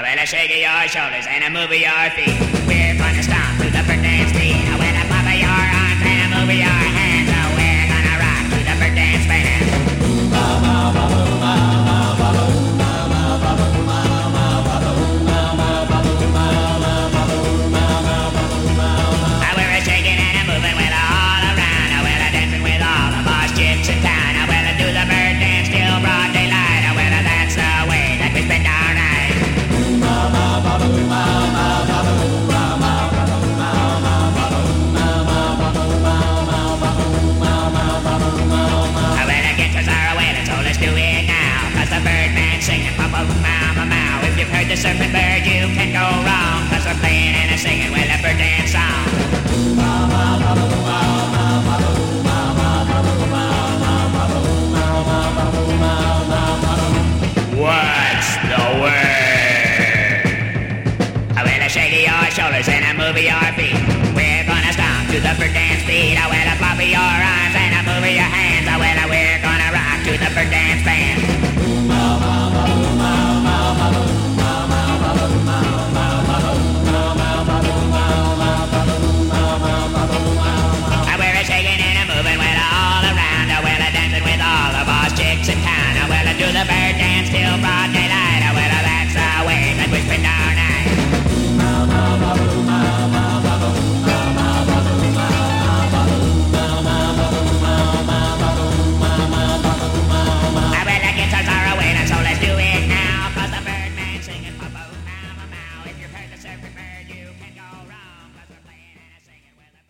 Well, shake your shoulders and move your feet. We're gonna stomp to the bird dance beat. Well, pop your arms and move your hands. We're gonna rock to the bird dance band. We're shaking and moving well all around. Well, dancing with all the boss chicks in town. Well, do the bird dance till broad daylight. Well, that's the way that we spend our night. Well, guitars are wailing, so let's do it now. 'Cause the Birdman's singing, pa-pa-mow-mow-mow. If you've heard the surfing bird, you can't go wrong. 'Cause we're playing and singing, well, a bird dance song. What's the word? Well, shake your shoulders and move your feet.